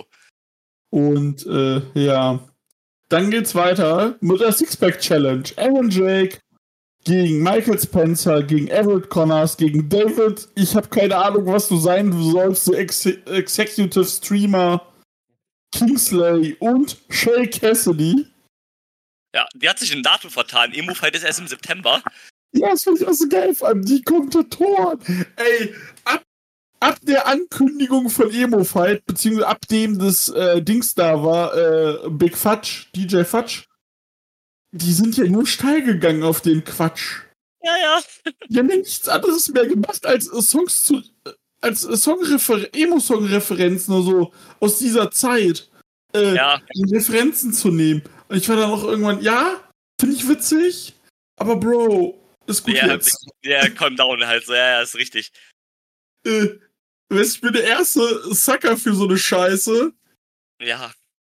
Und äh, ja, dann geht's weiter mit der Sixpack-Challenge. Aaron Drake gegen Michael Spencer, gegen Everett Connors, gegen David. Ich habe keine Ahnung, was du sein sollst, du Ex Executive Streamer Kingsley und Shay Cassidy. Ja, die hat sich ein Datum vertan. Emo-Fight ist erst im September. Ja, das finde ich auch so geil, vor allem die Kommentatoren. Ey, ab, ab der Ankündigung von Emo-Fight, beziehungsweise ab dem das äh, Dings da war, äh, Big Fudge, D J Fudge, die sind ja nur steil gegangen auf den Quatsch. Ja, ja. Die haben ja nichts anderes mehr gemacht, als äh, Songs zu, äh, als äh, Songrefer- Emo-Song-Referenzen oder so aus dieser Zeit äh, Ja. in Referenzen zu nehmen. Und ich war dann auch irgendwann, ja, finde ich witzig, aber Bro, ist gut Ja, jetzt. ja, calm down halt so. Ja, ja, ist richtig. Äh, weißt, ich bin der erste Sucker für so eine Scheiße. Ja.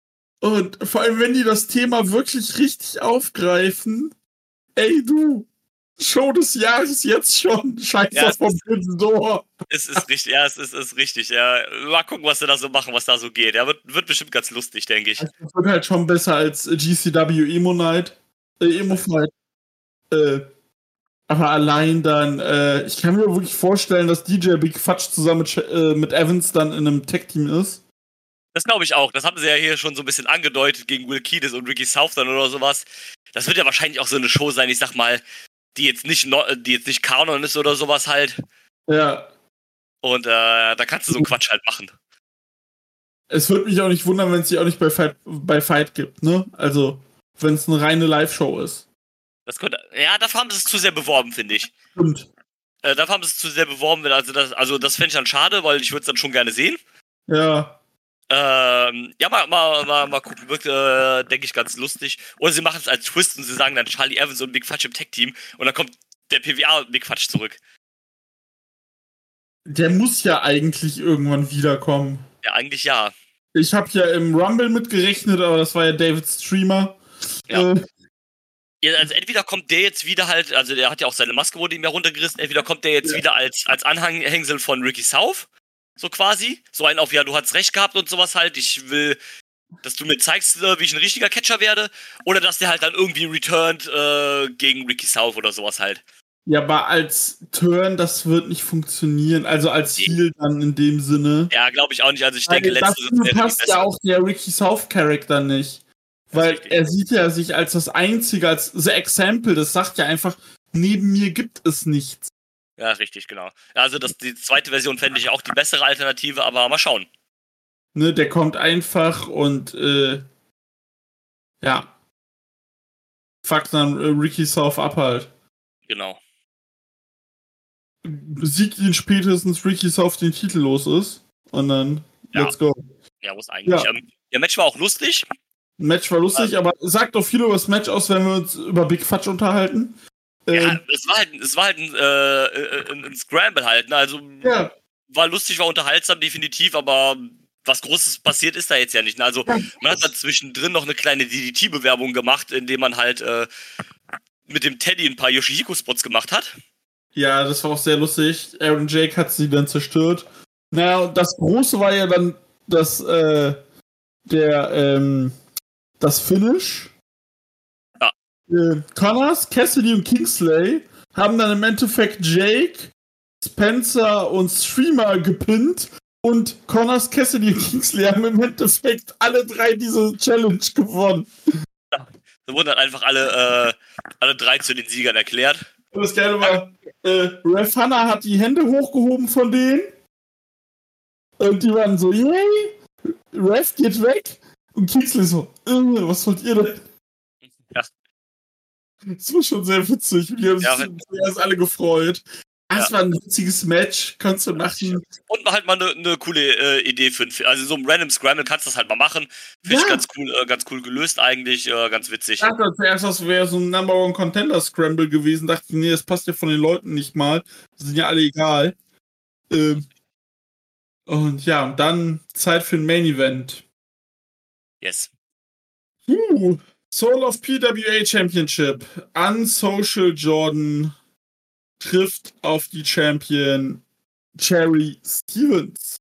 Und vor allem, wenn die das Thema wirklich richtig aufgreifen, ey du, Show des Jahres jetzt schon, Scheiße Ja, vom Door. Es ist richtig, ja, es ist, ist richtig. Ja. Mal gucken, was sie da so machen, was da so geht. Ja, wird, wird bestimmt ganz lustig, denke ich. Das wird halt schon besser als G C W Emo Night, äh, Emo Fight. Äh, aber allein dann, äh, ich kann mir wirklich vorstellen, dass D J Big Fudge zusammen mit, äh, mit Evans dann in einem Tag-Team ist. Das glaube ich auch. Das haben sie ja hier schon so ein bisschen angedeutet gegen Will Kiedis und Ricky South dann oder sowas. Das wird ja wahrscheinlich auch so eine Show sein, ich sag mal, die jetzt nicht, no, die jetzt nicht Kanon ist oder sowas halt. Ja. Und äh, da kannst du so einen Quatsch halt machen. Es würde mich auch nicht wundern, wenn es die auch nicht bei Fight, bei Fight gibt, ne? Also, wenn es eine reine Live-Show ist. Das könnte, ja, dafür haben sie es zu sehr beworben, finde ich. Stimmt. Äh, dafür haben sie es zu sehr beworben, also das, also das fände ich dann schade, weil ich würde es dann schon gerne sehen. Ja. Ähm, ja, mal, mal, mal, mal gucken, wird, äh, denke ich, ganz lustig. Oder sie machen es als Twist und sie sagen dann Charlie Evans und Big Fudge im Tech-Team und dann kommt der P W A Big Fudge zurück. Der muss ja eigentlich irgendwann wiederkommen. Ja, eigentlich ja. Ich habe ja im Rumble mitgerechnet, aber das war ja David Streamer. Ja. Äh, Ja, also entweder kommt der jetzt wieder halt, also der hat ja auch seine Maske, wurde ihm ja runtergerissen, entweder kommt der jetzt ja. wieder als, als Anhängsel von Ricky South, so quasi, so ein auf, ja, du hast recht gehabt und sowas halt, ich will, dass du mir zeigst, wie ich ein richtiger Catcher werde, oder dass der halt dann irgendwie returnt äh, gegen Ricky South oder sowas halt. Ja, aber als Turn, das wird nicht funktionieren, also als Heel dann in dem Sinne. Ja, glaube ich auch nicht, also ich denke, Weil letztes dafür passt ja auch der Ricky South-Charakter nicht. Weil er sieht ja sich als das Einzige, als The Example, das sagt ja einfach, neben mir gibt es nichts. Ja, richtig, genau. Also das, die zweite Version fände ich auch die bessere Alternative, aber mal schauen. Ne, der kommt einfach und äh, ja, fuckt dann äh, Ricky South ab halt. Genau. Besiegt ihn spätestens Ricky South den Titel los ist und dann ja. let's go. Ja, muss eigentlich. Ja. Ähm, der Match war auch lustig. Match war lustig, ähm, aber sagt doch viel über das Match aus, wenn wir uns über Big Fudge unterhalten. Ja, ähm, es war halt, es war halt ein, äh, ein, ein Scramble halt, ne? Also ja. war lustig, war unterhaltsam, definitiv, aber was Großes passiert ist da jetzt ja nicht. Ne? Also man hat da zwischendrin noch eine kleine D D T-Bewerbung gemacht, indem man halt äh, mit dem Teddy ein paar Yoshihiko-Spots gemacht hat. Ja, das war auch sehr lustig. Aaron Jake hat sie dann zerstört. Naja, das Große war ja dann, dass äh, der, ähm, das Finish. Ja. Äh, Connors, Cassidy und Kingsley haben dann im Endeffekt Jake, Spencer und Streamer gepinnt und Connors, Cassidy und Kingsley haben im Endeffekt alle drei diese Challenge gewonnen. Ja, da wurden dann einfach alle, äh, alle drei zu den Siegern erklärt. Und das Geile war, äh, Ref Hanna hat die Hände hochgehoben von denen und die waren so, yay, Ref geht weg und Kingsley so, äh, was wollt ihr denn? Ja. Das war schon sehr witzig. Die haben ja, sich zuerst alle gefreut. Das ja. war ein witziges Match, kannst du machen. Und halt mal eine ne coole äh, Idee für ein, also so ein Random Scramble kannst du das halt mal machen. Finde ja. ich ganz cool, äh, ganz cool gelöst eigentlich, äh, ganz witzig. Ich dachte zuerst, das wäre so ein Number One Contender Scramble gewesen. Dachte ich, nee, das passt ja von den Leuten nicht mal. Die sind ja alle egal. Ähm, und ja, und dann Zeit für ein Main Event. Yes. Uh, Soul of P W A Championship. Unsocial Jordan trifft auf die Champion Cherry Stevens.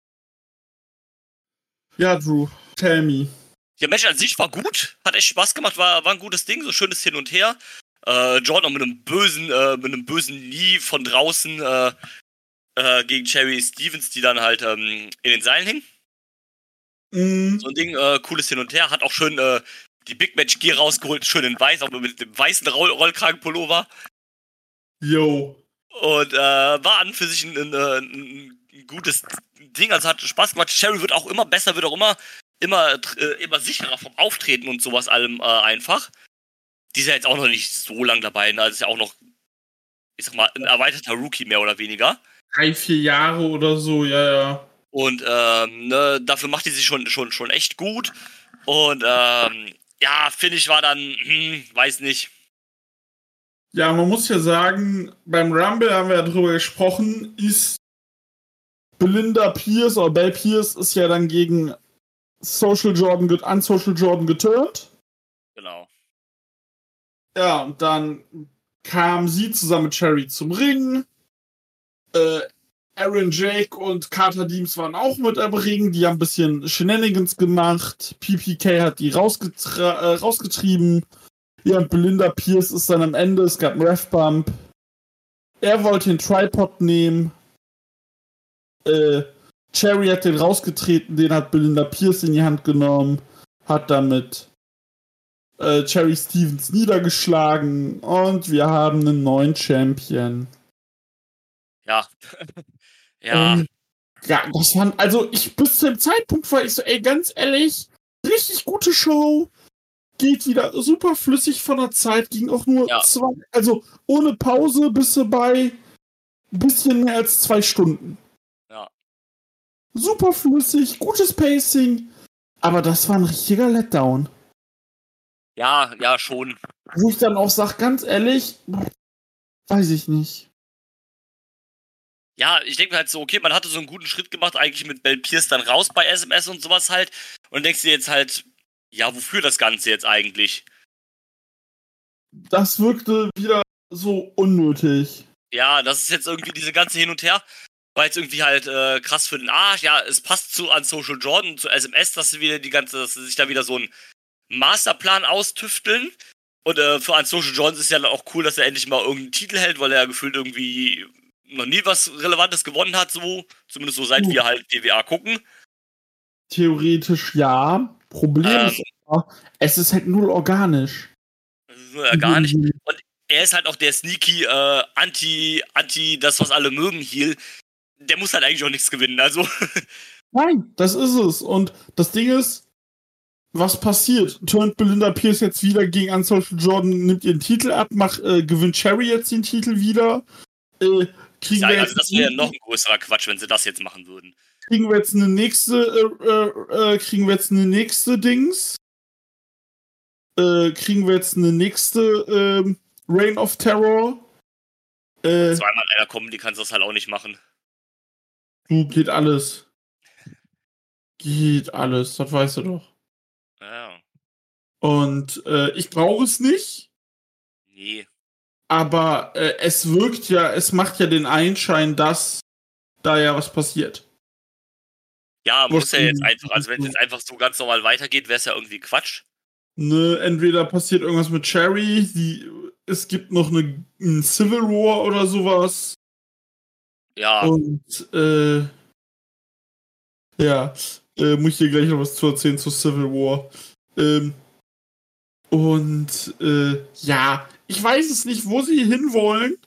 Ja, Drew, tell me. Der Match an sich war gut, hat echt Spaß gemacht, war, war ein gutes Ding, so schönes Hin und Her. Äh, Jordan mit einem bösen, äh, mit einem bösen Knee von draußen äh, äh, gegen Cherry Stevens, die dann halt ähm, in den Seilen hing. Mm. So ein Ding, äh, cooles Hin und Her, hat auch schön äh, die Big Match Gear rausgeholt, schön in weiß, auch mit dem weißen Roll- Rollkragenpullover. Yo. Und äh, war an für sich ein, ein, ein, ein gutes Ding, also hat Spaß gemacht. Cherry wird auch immer besser, wird auch immer, immer, äh, immer sicherer vom Auftreten und sowas allem äh, einfach. Die ist ja jetzt auch noch nicht so lang dabei, ne? Also ist ja auch noch, ich sag mal, ein erweiterter Rookie mehr oder weniger. Drei, vier Jahre oder so, ja, ja. Und ähm, ne, dafür macht die sich schon, schon, schon echt gut. Und ähm, ja, finde ich war dann, hm, weiß nicht. Ja, man muss ja sagen, beim Rumble haben wir ja drüber gesprochen, ist Belinda Pierce oder Belle Pierce ist ja dann gegen Social Jordan, Unsocial Jordan geturnt. Genau. Ja, und dann kam sie zusammen mit Cherry zum Ring. Äh, Aaron Jake und Carter Deems waren auch mit am Ring. Die haben ein bisschen Shenanigans gemacht. P P K hat die rausgetra- äh, rausgetrieben. Ja, und Belinda Pierce ist dann am Ende. Es gab einen Ref-Bump. Er wollte den Tripod nehmen. Äh, Cherry hat den rausgetreten. Den hat Belinda Pierce in die Hand genommen. Hat damit äh, Cherry Stevens niedergeschlagen. Und wir haben einen neuen Champion. Ja. ja. Ähm, ja, das waren, also ich bis zu dem Zeitpunkt war ich so, ey, ganz ehrlich, richtig gute Show. geht wieder super flüssig von der Zeit, ging auch nur ja. zwei, also ohne Pause bist du bei ein bisschen mehr als zwei Stunden. Ja. Super flüssig, gutes Pacing, aber das war ein richtiger Letdown. Ja, ja, schon. Wo ich dann auch sag, ganz ehrlich, weiß ich nicht. Ja, ich denke mir halt so, okay, man hatte so einen guten Schritt gemacht, eigentlich mit Bell Pierce dann raus bei S M S und sowas halt. Und denkst dir jetzt halt, ja, wofür das Ganze jetzt eigentlich? Das wirkte wieder so unnötig. Ja, das ist jetzt irgendwie diese ganze Hin und Her, war jetzt irgendwie halt äh, krass für den Arsch. Ja, es passt zu an Social Jordan, zu S M S, dass sie wieder die ganze, dass sie sich da wieder so einen Masterplan austüfteln. Und äh, für an Social Jordan ist ja dann auch cool, dass er endlich mal irgendeinen Titel hält, weil er ja gefühlt irgendwie noch nie was Relevantes gewonnen hat, so. Zumindest so seit uh. wir halt D W A gucken. Theoretisch ja. Problem ähm, ist aber, es ist halt null organisch. Es ist nur organisch. Mhm. Und er ist halt auch der sneaky äh, Anti, Anti, das, was alle mögen, Heel. Der muss halt eigentlich auch nichts gewinnen, also. Nein, das ist es. Und das Ding ist, was passiert? Turnt Belinda Pierce jetzt wieder gegen Unsocial Jordan, nimmt ihren Titel ab, macht, äh, gewinnt Cherry jetzt den Titel wieder. Äh, kriegen ja, wir also das wäre ja noch ein größerer Quatsch, wenn sie das jetzt machen würden. Kriegen wir jetzt eine nächste, äh, äh, kriegen wir jetzt eine nächste Dings? Äh, kriegen wir jetzt eine nächste, ähm, Reign of Terror? Äh, Zweimal in einer Comedy kannst du das halt auch nicht machen. Du, geht alles. Geht alles, das weißt du doch. Ja. Und äh, ich brauche es nicht. Nee. Aber äh, es wirkt ja, es macht ja den Einschein, dass da ja was passiert. Ja, muss ja jetzt einfach, also wenn es jetzt einfach so ganz normal weitergeht, wäre es ja irgendwie Quatsch. Ne, entweder passiert irgendwas mit Cherry, die, es gibt noch eine, ein Civil War oder sowas. Ja. Und, äh, ja, äh, muss ich dir gleich noch was zu erzählen zu Civil War. Ähm, und, äh, ja, ich weiß es nicht, wo sie hinwollen.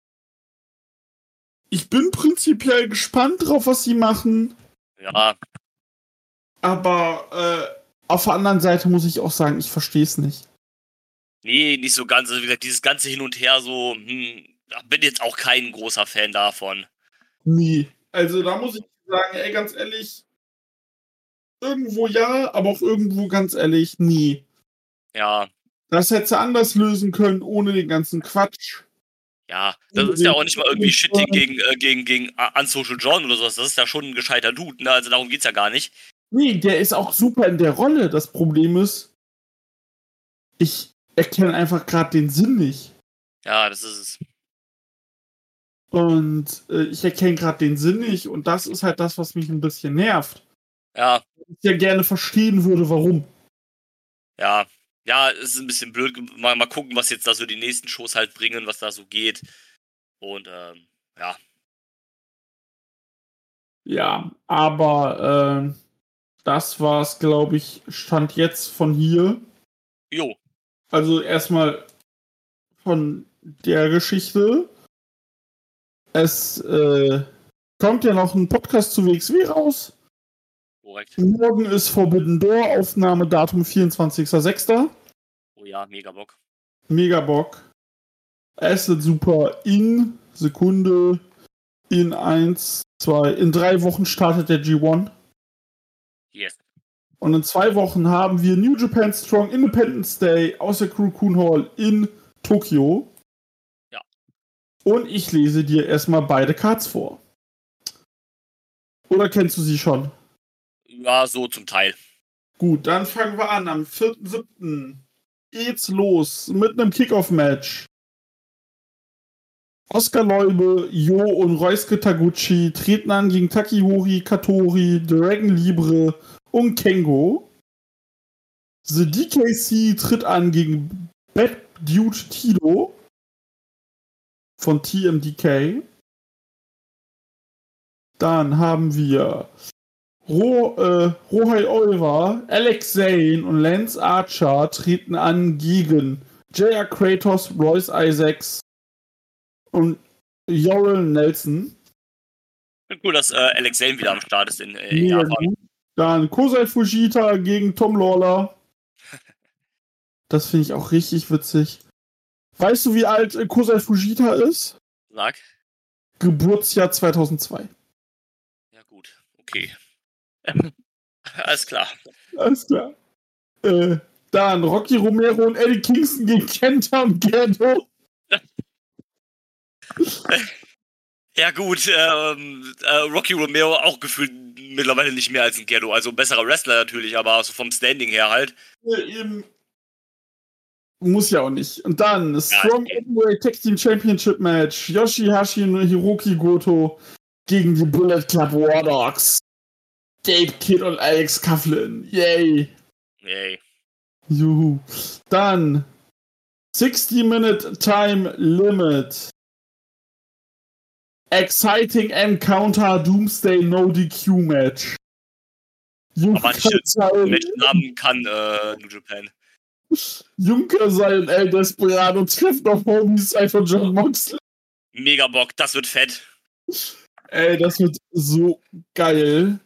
Ich bin prinzipiell gespannt drauf, was sie machen. Ja. Aber, äh, auf der anderen Seite muss ich auch sagen, ich verstehe es nicht. Nee, nicht so ganz. Also wie gesagt, dieses ganze Hin und Her so, hm, da bin jetzt auch kein großer Fan davon. Nee. Also da muss ich sagen, ey, ganz ehrlich, irgendwo ja, aber auch irgendwo ganz ehrlich, nie. Ja. Das hätte sie anders lösen können, ohne den ganzen Quatsch. Ja, das ist ja auch nicht mal irgendwie Shitting gegen, äh, gegen, gegen Unsocial Jordan oder sowas. Das ist ja schon ein gescheiter Dude, ne? Also darum geht's ja gar nicht. Nee, der ist auch super in der Rolle. Das Problem ist, ich erkenne einfach gerade den Sinn nicht. Ja, das ist es. Und äh, ich erkenne gerade den Sinn nicht und das ist halt das, was mich ein bisschen nervt. Ja. Ich ja gerne verstehen würde, warum. Ja, ja, es ist ein bisschen blöd. Mal, mal gucken, was jetzt da so die nächsten Shows halt bringen, was da so geht. Und, ähm, ja. Ja, aber, äh, das war's, glaube ich, Stand jetzt von hier. Jo. Also erstmal von der Geschichte. Es äh, kommt ja noch ein Podcast zu W X W raus. Korrekt. Morgen ist Forbidden Door, Aufnahmedatum vierundzwanzigster sechster Oh ja, mega Bock. Mega Bock. Es wird super. In Sekunde, in eins, zwei, in drei Wochen startet der G eins. Yes. Und in zwei Wochen haben wir New Japan Strong Independence Day aus der Cocoon Hall in Tokio. Ja. Und ich lese dir erstmal beide Cards vor. Oder kennst du sie schon? Ja, so zum Teil. Gut, dann fangen wir an. Am vierten siebten geht's los mit einem Kickoff-Match. Oskar Leube, Jo und Roysuke Taguchi treten an gegen Takehori Katori, Dragon Libre und Kengo. The D K C tritt an gegen Bad Dude Tito von T M D K. Dann haben wir Ro, äh, Rohai Olva, Alex Zane und Lance Archer treten an gegen J R Kratos, Royce Isaacs und Jorel Nelson. Cool, dass äh, Alex Zane wieder am Start ist in, äh, in ja, Japan. Dann Kosei Fujita gegen Tom Lawler. Das finde ich auch richtig witzig. Weißt du, wie alt äh, Kosei Fujita ist? Sag. Geburtsjahr zweitausendzwei. Ja gut, okay. Alles klar. Alles klar. Äh, dann Rocky Romero und Eddie Kingston gegen Kenta und Gerdo. Ja gut, ähm, äh, Rocky Romero auch gefühlt mittlerweile nicht mehr als ein Gerdo. Also ein besserer Wrestler natürlich, aber so vom Standing her halt. Äh, eben. Muss ja auch nicht. Und dann Strong Openweight Tag Team Championship Match. Yoshihashi und Hiroki Goto gegen die Bullet Club War Dogs. Gabe Kidd und Alex Coughlin. Yay. Yay. Juhu. Dann sixty minute Time Limit. Exciting Encounter Doomsday No D Q Match. Aber welchen Namen kann äh, New Japan? Junker sei und El Desperado treffen auf Homies von John Moxley. Mega Bock, das wird fett. Ey, das wird so geil.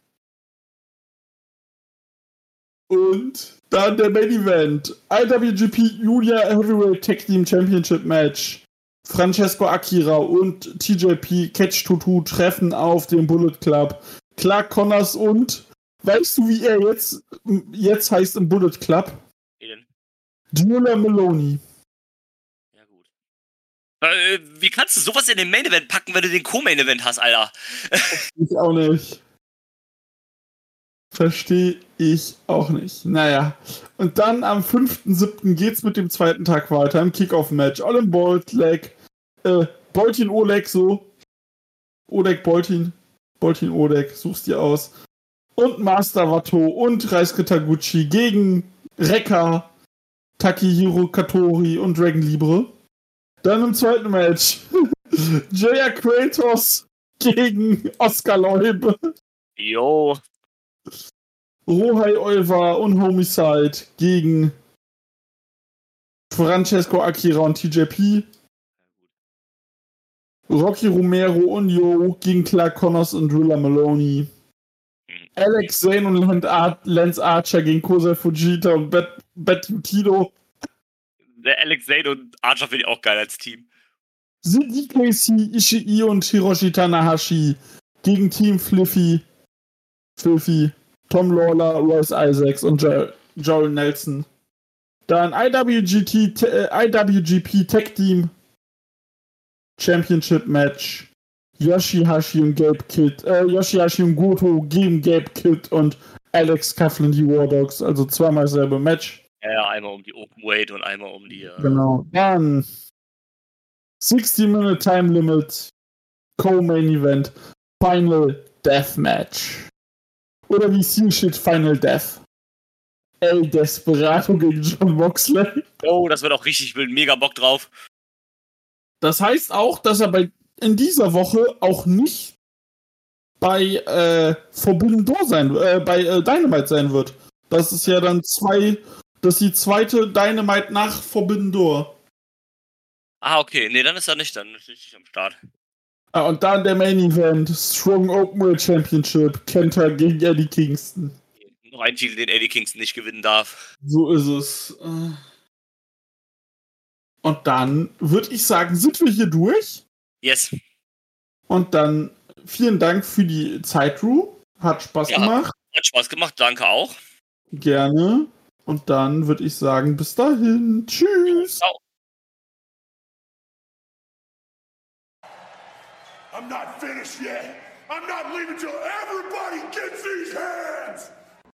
Und dann der Main Event. I W G P Junior Heavyweight Tag Team Championship Match. Francesco Akira und T J P Catch Tutu treffen auf den Bullet Club. Clark Connors und weißt du, wie er jetzt, jetzt heißt im Bullet Club? Drilla Maloney. Ja, gut. Äh, wie kannst du sowas in den Main Event packen, wenn du den Co-Main Event hast, Alter? Ich auch nicht. Verstehe ich auch nicht. Naja. Und dann am fünften siebten geht's mit dem zweiten Tag weiter im Kickoff-Match. Olin Boltleg. Äh, Boltin Oleg so. Oleg Boltin. Boltin Oleg. Such's dir aus. Und Master Wato und Reisuke Taguchi gegen Rekka, Takehiro Katori und Dragon Libre. Dann im zweiten Match Jaya Kratos gegen Oskar Leube. Jo. Rohai Olva und Homicide gegen Francesco Akira und T J P. Rocky Romero und Yo gegen Clark Connors und Drilla Maloney. Alex Zane und Lance Archer gegen Kosei Fujita und Bet Tito. Der Alex Zane und Archer finde ich auch geil als Team. D K C, Ishii und Hiroshi Tanahashi gegen Team Fliffy, Fliffy, Tom Lawler, Royce Isaacs und jo- Joel Nelson. Dann I W G T, äh, I W G P Tag Team Championship Match. Yoshihashi und Gabe Kidd, äh, Yoshihashi und Goto gegen Gabe Kidd und Alex Coughlin, die War Dogs, also zweimal selbe Match. Ja, ja, einmal um die Open Weight und einmal um die. Äh Genau. Dann sixty minute Time Limit, Co-Main Event, Final Death Match. Oder wie Seal Shit Final Death. El Desperado gegen John Moxley. Oh, das wird auch richtig wild, mega Bock drauf. Das heißt auch, dass er bei in dieser Woche auch nicht bei äh, Forbidden Door sein, äh, bei äh, Dynamite sein wird. Das ist ja dann zwei, das ist die zweite Dynamite nach Forbidden Door. Ah, okay, nee, dann ist er nicht, dann ist er nicht am Start. Ah, und dann der Main Event, Strong Openweight Championship, Kenta gegen Eddie Kingston. Noch ein Titel, den Eddie Kingston nicht gewinnen darf. So ist es. Und dann würde ich sagen, sind wir hier durch. Yes. Und dann vielen Dank für die Zeit, Drew. Hat Spaß ja, gemacht. Hat Spaß gemacht, danke auch. Gerne. Und dann würde ich sagen, bis dahin. Tschüss. Ciao. I'm not finished yet. I'm not leaving till everybody gets these hands.